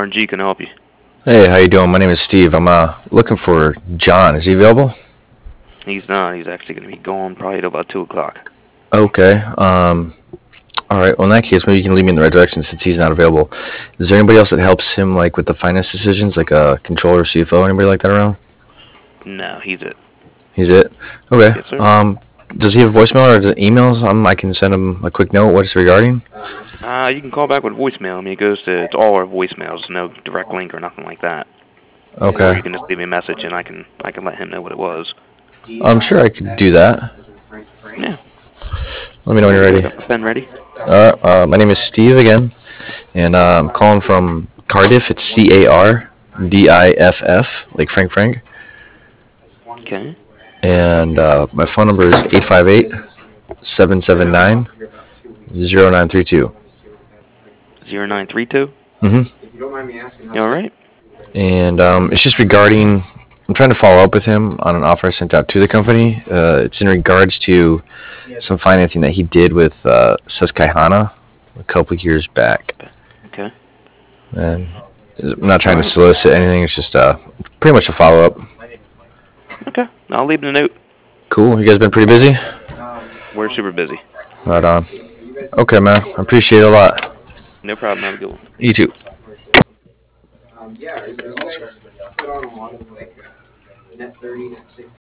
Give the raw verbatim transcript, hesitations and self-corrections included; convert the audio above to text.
R and G can I help you. Hey, how you doing? My name is Steve. I'm uh looking for John. Is he available? He's not. He's actually going to be gone probably at about two o'clock. Okay. Um. All right. Well, in that case, maybe you can lead me in the right direction since he's not available. Is there anybody else that helps him like with the finance decisions, like a controller, C F O, anybody like that around? No, he's it. He's it. Okay. Yes, sir. Um. Does he have voicemail or does emails? Um. I can send him a quick note. What it's regarding? Uh, you can call back with voicemail. I mean, it goes to, to all our voicemails. No direct link or nothing like that. Or Okay. you can just leave me a message and I can I can let him know what it was. I'm sure I could do that. Yeah. Let me know when you're I ready. got my pen ready. Uh, uh, my name is Steve again, and uh, I'm calling from Cardiff. It's C A R D I F F, like Frank Frank. Okay. And uh, my phone number is eight five eight, seven seven nine, zero nine three two. Zero nine three two. Mm-hmm. All right. And um, it's just regarding, I'm trying to follow up with him on an offer I sent out to the company. Uh, it's in regards to some financing that he did with uh, Susquehanna a couple years back. Okay. And I'm not trying to All right. solicit anything. It's just uh, pretty much a follow up. Okay. I'll leave him a note. Cool. You guys been pretty busy? We're super busy. Right on. Okay, man. I appreciate it a lot. No problem. Have a good one. You too.